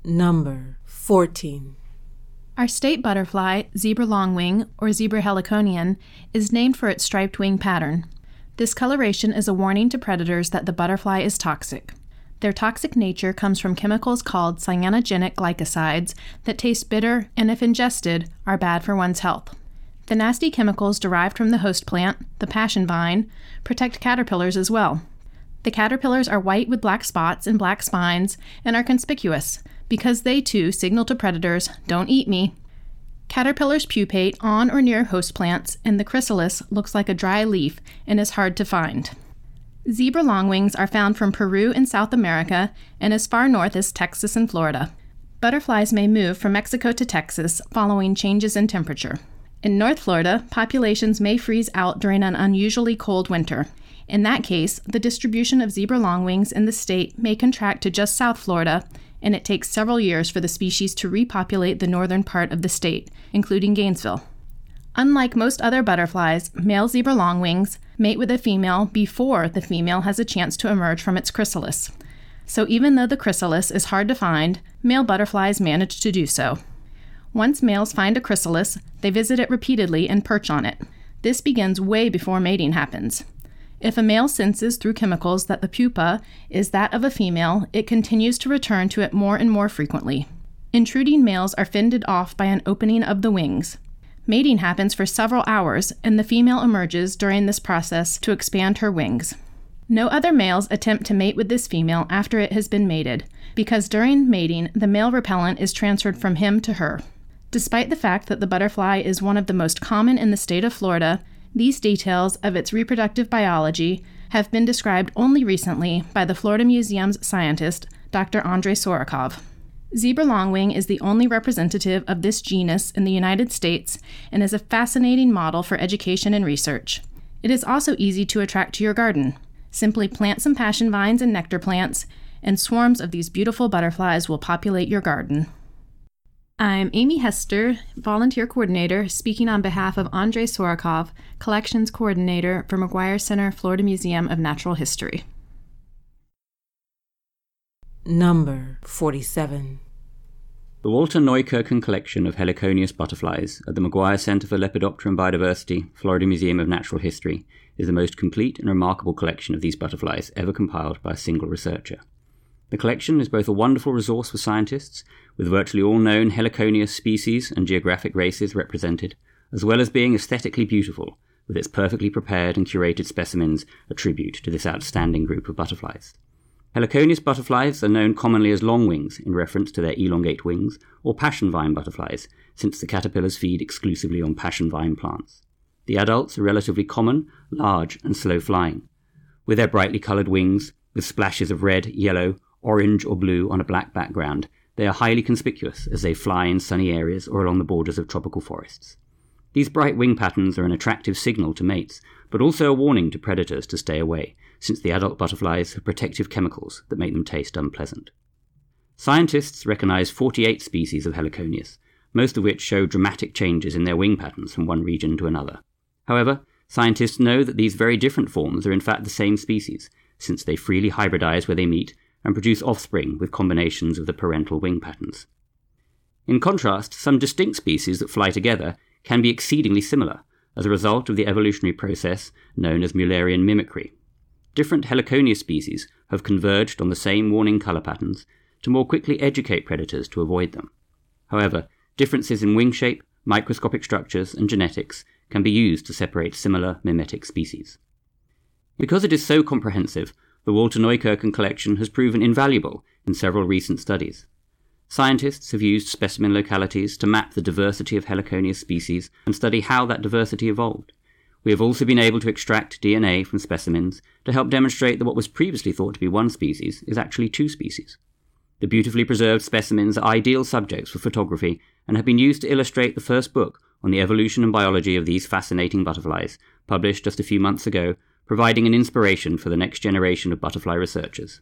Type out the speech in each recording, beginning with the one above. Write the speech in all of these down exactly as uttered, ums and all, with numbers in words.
Number fourteen. Our state butterfly, zebra longwing, or zebra heliconian, is named for its striped wing pattern. This coloration is a warning to predators that the butterfly is toxic. Their toxic nature comes from chemicals called cyanogenic glycosides that taste bitter and, if ingested, are bad for one's health. The nasty chemicals derived from the host plant, the passion vine, protect caterpillars as well. The caterpillars are white with black spots and black spines and are conspicuous because they too signal to predators, "Don't eat me." Caterpillars pupate on or near host plants, and the chrysalis looks like a dry leaf and is hard to find. Zebra longwings are found from Peru in South America and as far north as Texas and Florida. Butterflies may move from Mexico to Texas following changes in temperature. In North Florida, populations may freeze out during an unusually cold winter. In that case, the distribution of zebra longwings in the state may contract to just South Florida, and it takes several years for the species to repopulate the northern part of the state, including Gainesville. Unlike most other butterflies, male zebra longwings mate with a female before the female has a chance to emerge from its chrysalis. So even though the chrysalis is hard to find, male butterflies manage to do so. Once males find a chrysalis, they visit it repeatedly and perch on it. This begins way before mating happens. If a male senses through chemicals that the pupa is that of a female, it continues to return to it more and more frequently. Intruding males are fended off by an opening of the wings. Mating happens for several hours, and the female emerges during this process to expand her wings. No other males attempt to mate with this female after it has been mated, because during mating, the male repellent is transferred from him to her. Despite the fact that the butterfly is one of the most common in the state of Florida, these details of its reproductive biology have been described only recently by the Florida Museum's scientist, Doctor Andrei Sourikov. Zebra longwing is the only representative of this genus in the United States and is a fascinating model for education and research. It is also easy to attract to your garden. Simply plant some passion vines and nectar plants, and swarms of these beautiful butterflies will populate your garden. I'm Amy Hester, Volunteer Coordinator, speaking on behalf of Andrei Sourikov, Collections Coordinator for McGuire Center, Florida Museum of Natural History. Number forty-seven. The Walter Neukirchen collection of Heliconius butterflies at the McGuire Center for Lepidoptera and Biodiversity, Florida Museum of Natural History, is the most complete and remarkable collection of these butterflies ever compiled by a single researcher. The collection is both a wonderful resource for scientists, with virtually all known Heliconius species and geographic races represented, as well as being aesthetically beautiful, with its perfectly prepared and curated specimens a tribute to this outstanding group of butterflies. Heliconius butterflies are known commonly as longwings in reference to their elongate wings, or passion vine butterflies, since the caterpillars feed exclusively on passion vine plants. The adults are relatively common, large, and slow-flying. With their brightly coloured wings, with splashes of red, yellow, orange or blue on a black background, they are highly conspicuous as they fly in sunny areas or along the borders of tropical forests. These bright wing patterns are an attractive signal to mates, but also a warning to predators to stay away, since the adult butterflies have protective chemicals that make them taste unpleasant. Scientists recognize forty-eight species of Heliconius, most of which show dramatic changes in their wing patterns from one region to another. However, scientists know that these very different forms are in fact the same species, since they freely hybridize where they meet and produce offspring with combinations of the parental wing patterns. In contrast, some distinct species that fly together can be exceedingly similar as a result of the evolutionary process known as Mullerian mimicry. Different Heliconius species have converged on the same warning colour patterns to more quickly educate predators to avoid them. However, differences in wing shape, microscopic structures, and genetics can be used to separate similar mimetic species. Because it is so comprehensive, the Walter Neukirchen collection has proven invaluable in several recent studies. Scientists have used specimen localities to map the diversity of Heliconius species and study how that diversity evolved. We have also been able to extract D N A from specimens to help demonstrate that what was previously thought to be one species is actually two species. The beautifully preserved specimens are ideal subjects for photography and have been used to illustrate the first book on the evolution and biology of these fascinating butterflies, published just a few months ago, providing an inspiration for the next generation of butterfly researchers.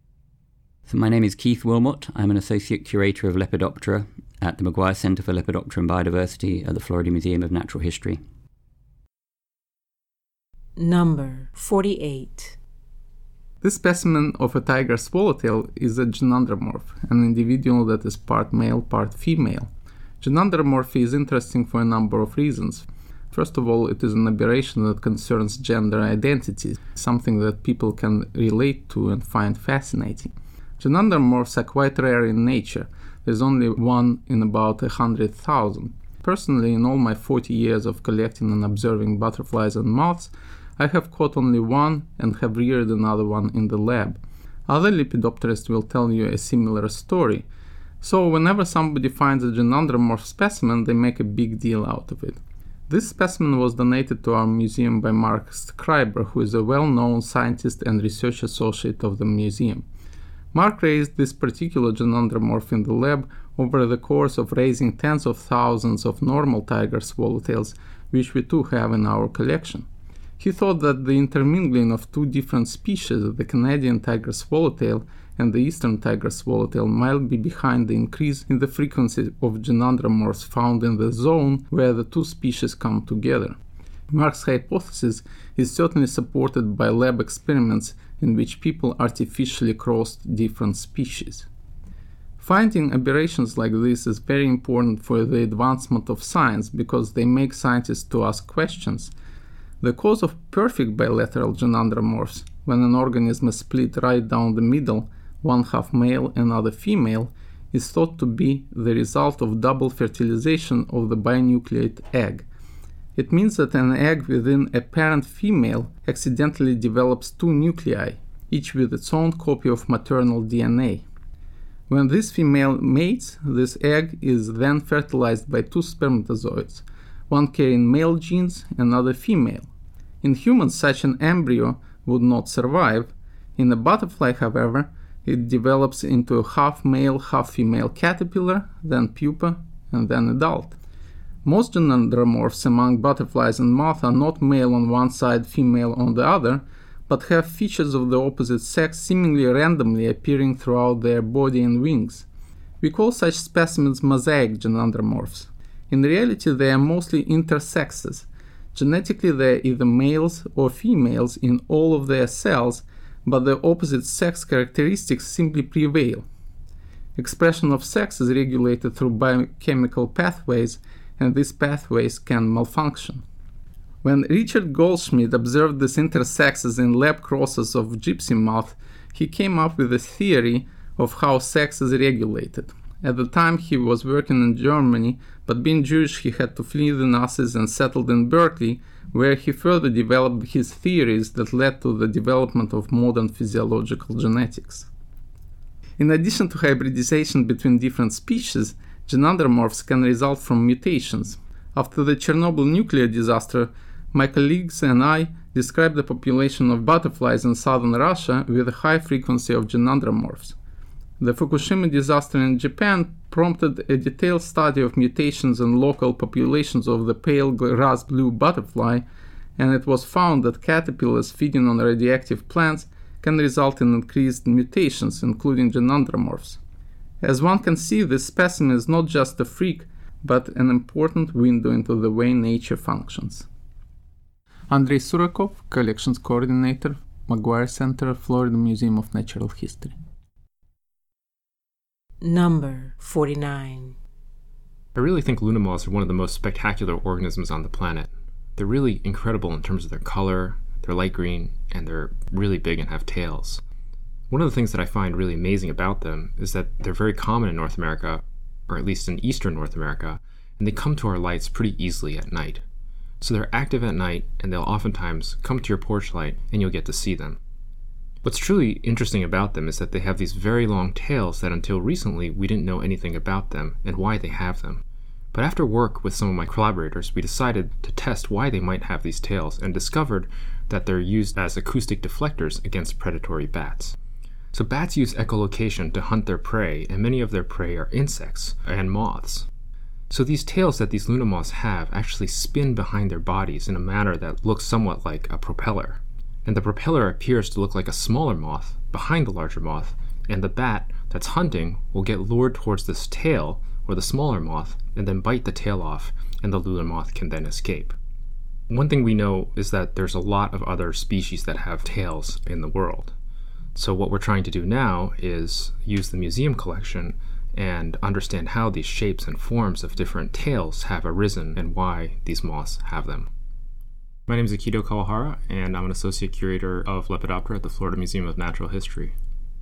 So my name is Keith Wilmot. I'm an Associate Curator of Lepidoptera at the McGuire Center for Lepidoptera and Biodiversity at the Florida Museum of Natural History. Number forty-eight. This specimen of a tiger swallowtail is a gynandromorph, an individual that is part male, part female. Gynandromorphy is interesting for a number of reasons. First of all, it is an aberration that concerns gender identity, something that people can relate to and find fascinating. Gynandromorphs are quite rare in nature. There's only one in about a hundred thousand. Personally, in all my forty years of collecting and observing butterflies and moths, I have caught only one and have reared another one in the lab. Other lepidopterists will tell you a similar story. So whenever somebody finds a gynandromorph specimen, they make a big deal out of it. This specimen was donated to our museum by Mark Schreiber, who is a well-known scientist and research associate of the museum. Mark raised this particular gynandromorph in the lab over the course of raising tens of thousands of normal tiger swallowtails, which we too have in our collection. He thought that the intermingling of two different species, the Canadian tiger swallowtail and the eastern tiger swallowtail, might be behind the increase in the frequency of gynandromorphs found in the zone where the two species come together. Mark's hypothesis is certainly supported by lab experiments in which people artificially crossed different species. Finding aberrations like this is very important for the advancement of science because they make scientists to ask questions. The cause of perfect bilateral gynandromorphs, when an organism is split right down the middle, one half male and other female, is thought to be the result of double fertilization of the binucleate egg. It means that an egg within a parent female accidentally develops two nuclei, each with its own copy of maternal D N A. When this female mates, this egg is then fertilized by two spermatozoids, one carrying male genes, another female. In humans, such an embryo would not survive. In a butterfly, however, it develops into a half male, half female caterpillar, then pupa, and then adult. Most gynandromorphs among butterflies and moths are not male on one side, female on the other, but have features of the opposite sex seemingly randomly appearing throughout their body and wings. We call such specimens mosaic gynandromorphs. In reality, they are mostly intersexes. Genetically, they are either males or females in all of their cells, but the opposite sex characteristics simply prevail. Expression of sex is regulated through biochemical pathways, and these pathways can malfunction. When Richard Goldschmidt observed these intersexes in lab crosses of gypsy moth, he came up with a theory of how sex is regulated. At the time he was working in Germany, but being Jewish he had to flee the Nazis and settled in Berkeley, where he further developed his theories that led to the development of modern physiological genetics. In addition to hybridization between different species, gynandromorphs can result from mutations. After the Chernobyl nuclear disaster, my colleagues and I described the population of butterflies in southern Russia with a high frequency of gynandromorphs. The Fukushima disaster in Japan prompted a detailed study of mutations in local populations of the pale grass blue butterfly, and it was found that caterpillars feeding on radioactive plants can result in increased mutations, including gynandromorphs. As one can see, this specimen is not just a freak, but an important window into the way nature functions. Andrei Surakov, Collections Coordinator, McGuire Center, Florida Museum of Natural History. Number forty-nine. I really think Luna moths are one of the most spectacular organisms on the planet. They're really incredible in terms of their color, they're light green, and they're really big and have tails. One of the things that I find really amazing about them is that they're very common in North America, or at least in eastern North America, and they come to our lights pretty easily at night. So they're active at night, and they'll oftentimes come to your porch light, and you'll get to see them. What's truly interesting about them is that they have these very long tails that until recently we didn't know anything about them and why they have them. But after work with some of my collaborators, we decided to test why they might have these tails and discovered that they're used as acoustic deflectors against predatory bats. So bats use echolocation to hunt their prey, and many of their prey are insects and moths. So these tails that these Luna moths have actually spin behind their bodies in a manner that looks somewhat like a propeller. And the propeller appears to look like a smaller moth behind the larger moth, and the bat that's hunting will get lured towards this tail, or the smaller moth, and then bite the tail off, and the Luna moth can then escape. One thing we know is that there's a lot of other species that have tails in the world. So what we're trying to do now is use the museum collection and understand how these shapes and forms of different tails have arisen and why these moths have them. My name is Akito Kawahara, and I'm an associate curator of Lepidoptera at the Florida Museum of Natural History.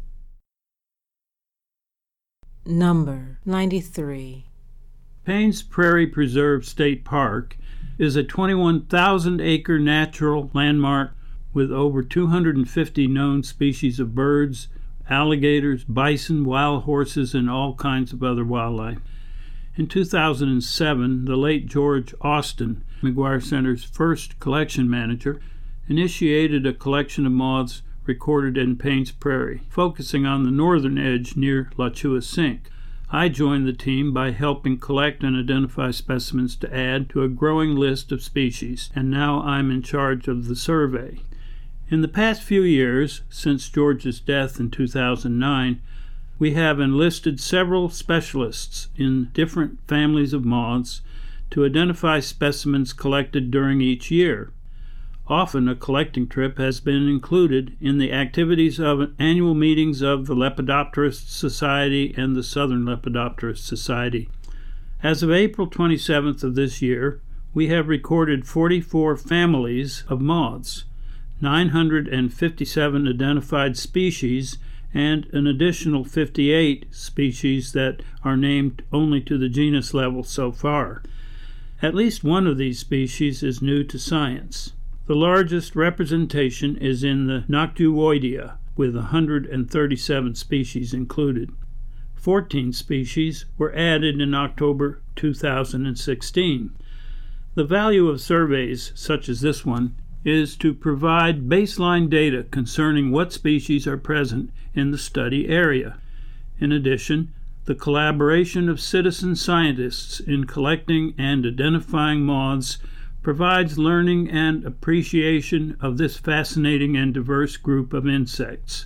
Number ninety-three. Paynes Prairie Preserve State Park is a twenty-one thousand acre natural landmark with over two hundred fifty known species of birds, alligators, bison, wild horses, and all kinds of other wildlife. In two thousand seven, the late George Austin, McGuire Center's first collection manager, initiated a collection of moths recorded in Paynes Prairie, focusing on the northern edge near La Chua Sink. I joined the team by helping collect and identify specimens to add to a growing list of species, and now I'm in charge of the survey. In the past few years, since George's death in two thousand nine, we have enlisted several specialists in different families of moths to identify specimens collected during each year. Often a collecting trip has been included in the activities of annual meetings of the Lepidopterist Society and the Southern Lepidopterist Society. As of April twenty-seventh of this year, we have recorded forty-four families of moths, nine hundred fifty-seven identified species, and an additional fifty-eight species that are named only to the genus level so far. At least one of these species is new to science. The largest representation is in the Noctuoidea, with one hundred thirty-seven species included. fourteen species were added in October two thousand sixteen. The value of surveys such as this one is to provide baseline data concerning what species are present in the study area. In addition, the collaboration of citizen scientists in collecting and identifying moths provides learning and appreciation of this fascinating and diverse group of insects.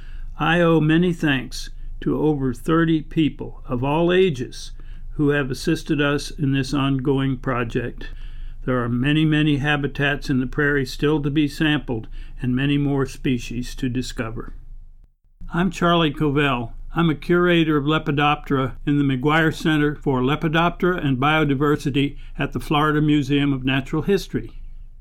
I owe many thanks to over thirty people of all ages who have assisted us in this ongoing project. There are many, many habitats in the prairie still to be sampled and many more species to discover. I'm Charlie Covell. I'm a curator of Lepidoptera in the McGuire Center for Lepidoptera and Biodiversity at the Florida Museum of Natural History.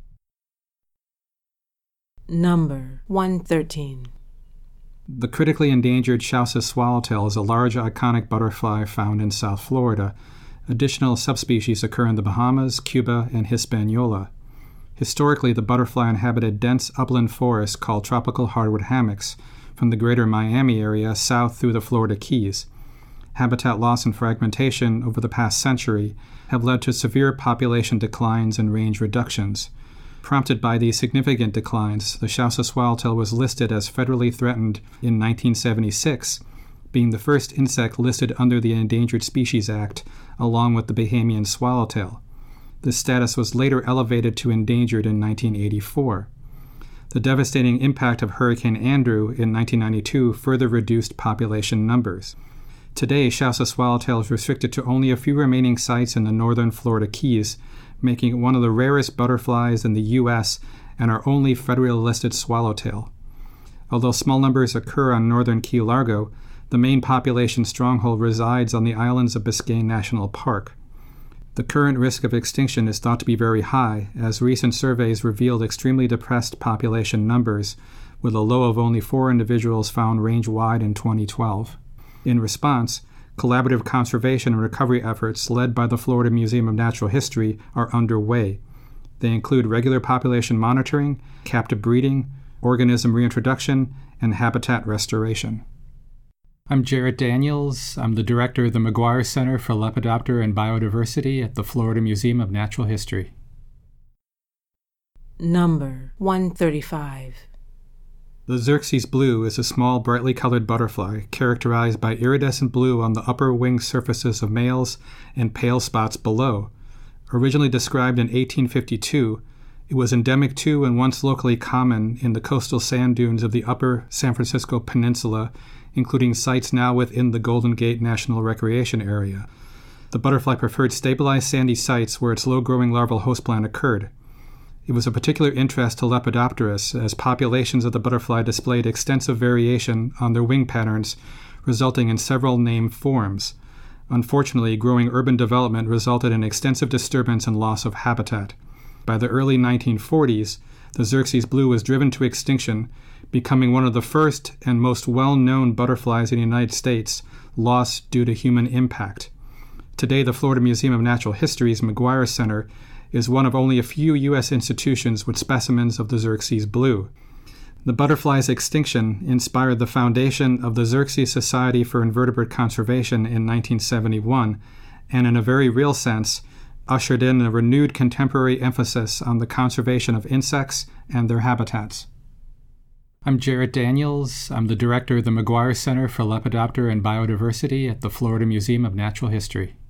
Number one thirteen. The critically endangered Chausa swallowtail is a large iconic butterfly found in South Florida. Additional subspecies occur in the Bahamas, Cuba, and Hispaniola. Historically, the butterfly inhabited dense upland forests called tropical hardwood hammocks from the greater Miami area south through the Florida Keys. Habitat loss and fragmentation over the past century have led to severe population declines and range reductions. Prompted by these significant declines, the Chausa swallowtail was listed as federally threatened in nineteen seventy-six, being the first insect listed under the Endangered Species Act, along with the Bahamian swallowtail. This status was later elevated to endangered in nineteen eighty-four. The devastating impact of Hurricane Andrew in nineteen ninety-two further reduced population numbers. Today, Chausa swallowtail is restricted to only a few remaining sites in the northern Florida Keys, making it one of the rarest butterflies in the U S and our only federally listed swallowtail. Although small numbers occur on northern Key Largo, the main population stronghold resides on the islands of Biscayne National Park. The current risk of extinction is thought to be very high, as recent surveys revealed extremely depressed population numbers, with a low of only four individuals found range-wide in twenty twelve. In response, collaborative conservation and recovery efforts led by the Florida Museum of Natural History are underway. They include regular population monitoring, captive breeding, organism reintroduction, and habitat restoration. I'm Jarrett Daniels. I'm the director of the McGuire Center for Lepidoptera and Biodiversity at the Florida Museum of Natural History. Number one thirty-five. The Xerxes blue is a small, brightly colored butterfly characterized by iridescent blue on the upper wing surfaces of males and pale spots below. Originally described in eighteen fifty-two, it was endemic to and once locally common in the coastal sand dunes of the upper San Francisco Peninsula, including sites now within the Golden Gate National Recreation Area. The butterfly preferred stabilized sandy sites where its low-growing larval host plant occurred. It was of particular interest to Lepidopterus, as populations of the butterfly displayed extensive variation on their wing patterns, resulting in several named forms. Unfortunately, growing urban development resulted in extensive disturbance and loss of habitat. By the early nineteen forties, the Xerxes blue was driven to extinction, becoming one of the first and most well-known butterflies in the United States, lost due to human impact. Today, the Florida Museum of Natural History's McGuire Center is one of only a few U S institutions with specimens of the Xerxes blue. The butterfly's extinction inspired the foundation of the Xerxes Society for Invertebrate Conservation in nineteen seventy-one, and in a very real sense, ushered in a renewed contemporary emphasis on the conservation of insects and their habitats. I'm Jarrett Daniels. I'm the director of the McGuire Center for Lepidoptera and Biodiversity at the Florida Museum of Natural History.